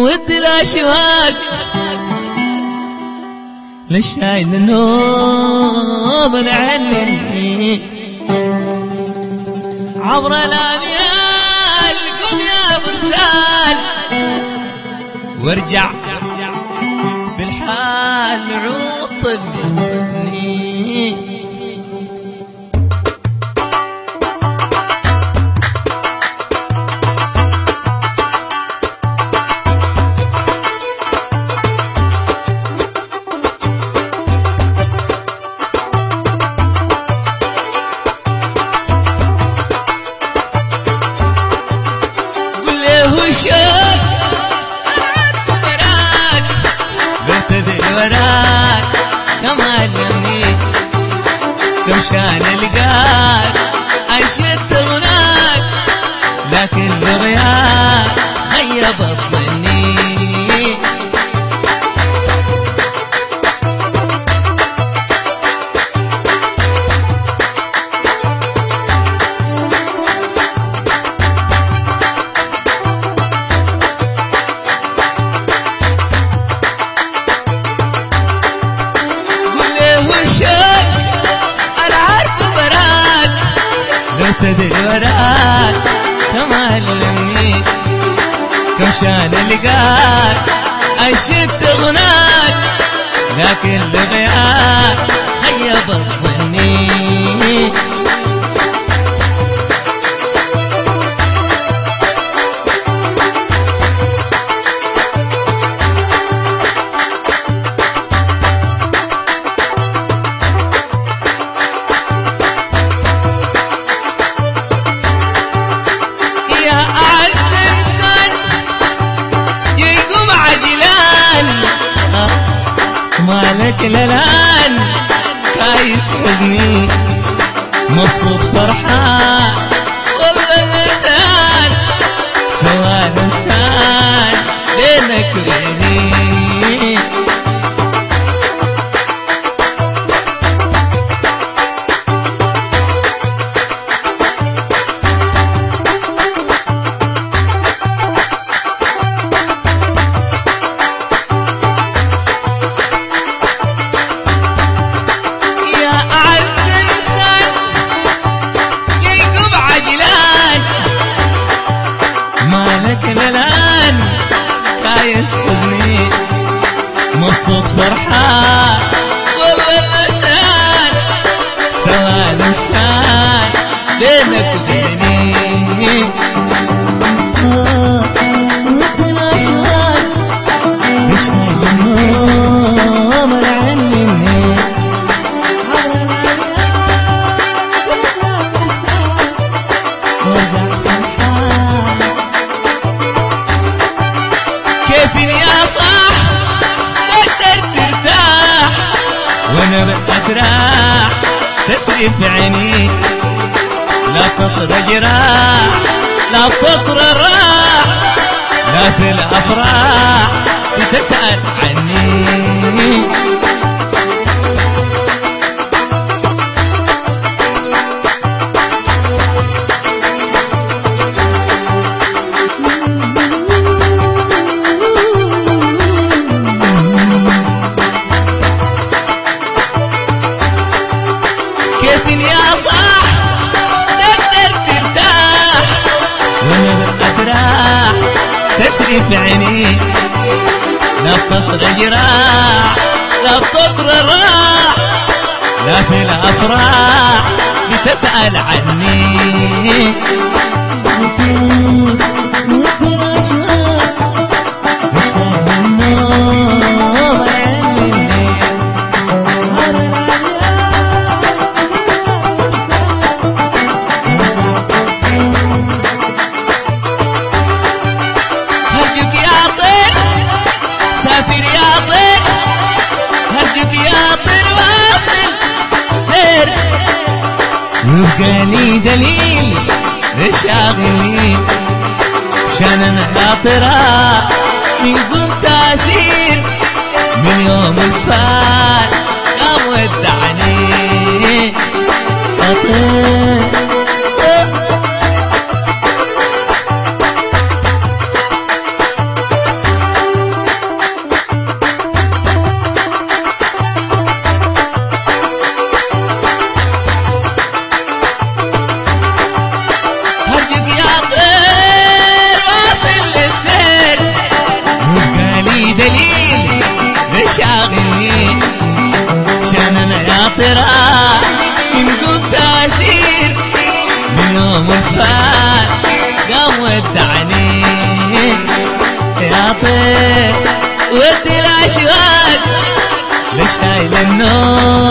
ود الأشواق للشايل النوم نعلني عبر الأميال قم يا مرسال وارجع بالحال عطني وشوف وراك بتدري وراك كمان يمنيك كم شان القاك أشد هناك لكن بغياك غيبت ظني تدري وراك كمان لمنيك كم شان لقاك أشد غناك لكن لغياك غيبت ظني مالك للان كايس حزني مبسوط فرحان والله ندان سواد انسان بينك وبيني للان كايس حزني مبسوط فرحان والله ندان سواد انسان بينك وبيني ود الاشواق مشتاق النوم عني عبر الأيام وارجع كيفين يا صاح تقدر ترتاح وانا بأتراح تسري في عيني لا تطرى جراح لا تطرى راح لا في الأفراح تسأل عني كيفين يا صاح تقدر ترتاح وانا بالأدراح تسري في عيني لا بتطرى جراح لا بتطرى راح لا في الأفراح بتسأل عني وبقالي دليل شاغلني شان انا خاطرة من قوم تأثير من يوم الفات قام ودعني يوم الفات قام ودعني يا طير ودي الأشواق لشايل النوم